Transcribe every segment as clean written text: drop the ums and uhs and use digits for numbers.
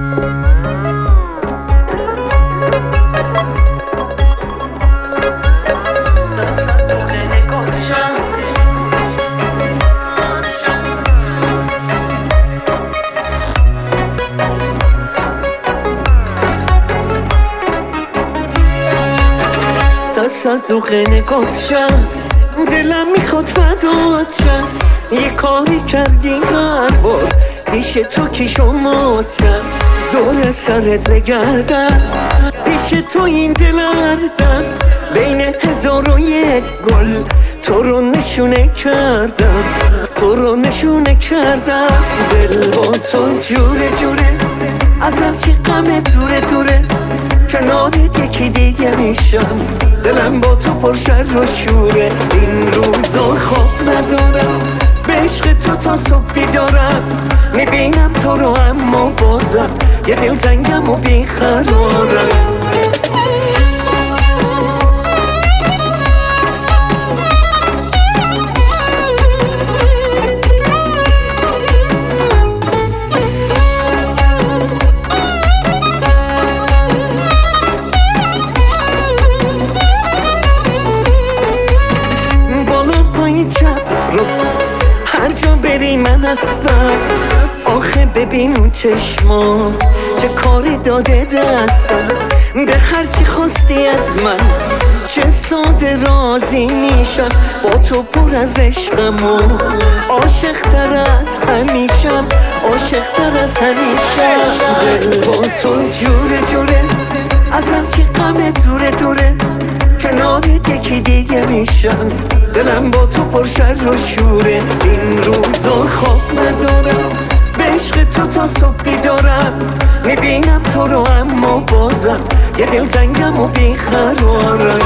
صندوق نگاتشم دلم میخواد فدات شم یه کاری کردی هر بار پیش تو که شماتم دور سرت بگردم پیش تو این دلردم بین 1001 گل تو رو نشونه کردم تو رو نشونه کردم دل با تو جوره جوره از هرچی غم دوره دوره کنارت یکی دیگه میشم دلم با تو پر شر و شوره این روزا خواب ندارم به عشق تو تا صبح بیدارم میبینم تو رو اما بازم یه دل زنگم و بیقرارم هر جا بری من هستم آخه ببین اون چشما چه کاری داده دستم به هرچی خواستی از من چه ساده راضی میشم با تو پر از عشقم و عاشق‌تر از همیشم عاشق‌تر از همیشه دل با تو جوره جوره از هرچی غم دوره دوره کنارت یکی دیگه میشم دلم با تو پر شر و شوره این روزا خواب ندارم به عشق تو تا صبح بیدارم میبینم تو رو اما بازم یه دل زنگم و بیقرارم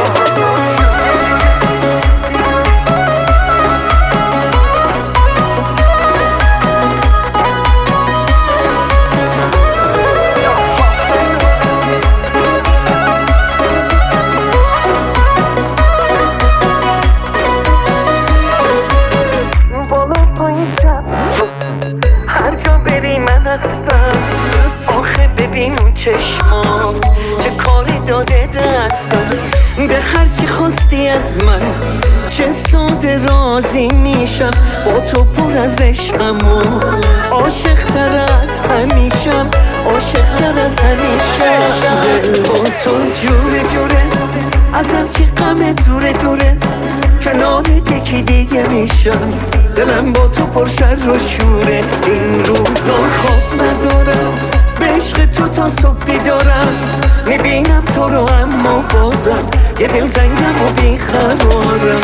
آخه ببین اون چشما چه کاری داده دستم به هرچی خواستی از من چه ساده راضی میشم با تو پر از عشقم و عاشق‌تر از همیشم عاشق‌تر از همیشه دل با تو جوره جوره از هرچی غم دوره دوره کنارت یکی دیگه میشم دلم با تو پر شر و شوره این روزا خواب ندارم به عشق تو تا صبح بیدارم میبینم تو رو اما بازم یه دل زنگم و بیقرارم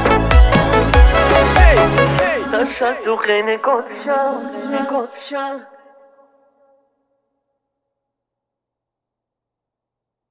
تصدق نگاتشم